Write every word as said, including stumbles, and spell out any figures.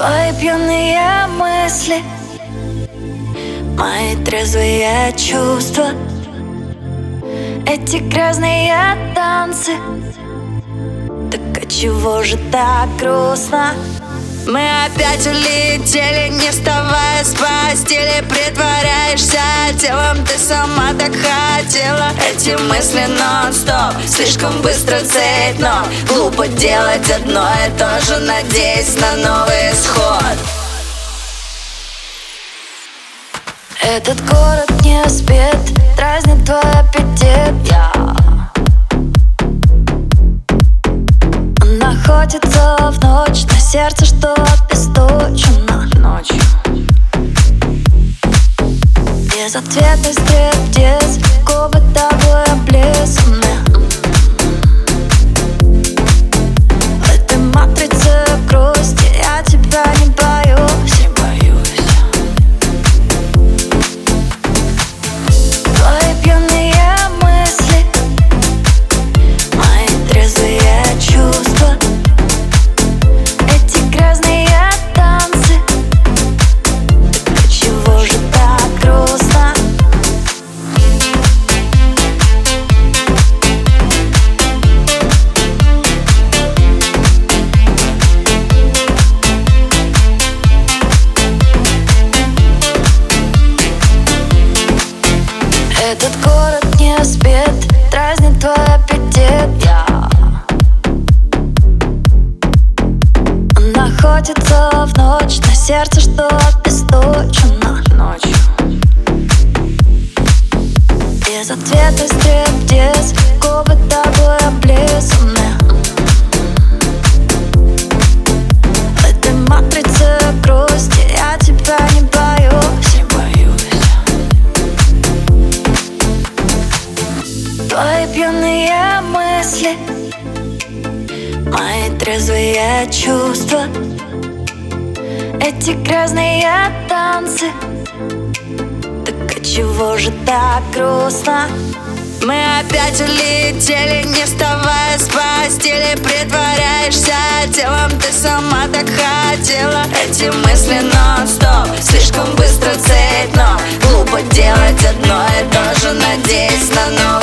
Твои пьяные мысли, мои трезвые чувства, эти грязные танцы. Так отчего же так грустно? Мы опять улетели, не вставая с постели. Притворяешься телом, ты сама так хотела. Эти мысли нон-стоп, слишком быстро цепь ног. Глупо делать одно и то же, надеясь на новый исход. Этот город не спит, дразнит твой аппетит. yeah. Он находится в ночь, на сердце что обесточено ночью. Безответный стриптиз, губы тобой облизаны. В этой матрице грусти я тебя не боюсь, не боюсь. Твои пьяные мысли, мои трезвые чувства, эти грязные танцы. Так отчего же так грустно? Этот город не спит, дразнит твой аппетит. yeah. Он находится в ночь, на сердце что обесточено ночью. Безответный стриптиз, губы тобой облизаны. В этой матрице грусти я тебя не боюсь, не боюсь. Твои пьяные мысли, мои трезвые чувства, эти грязные танцы. Так отчего же так грустно? Мы опять улетели, не вставая с постели. Притворяешься телом, ты сама так хотела. Эти мысли нон-стоп, слишком быстро цепь ног. Глупо делать одно и то же, надеясь на новый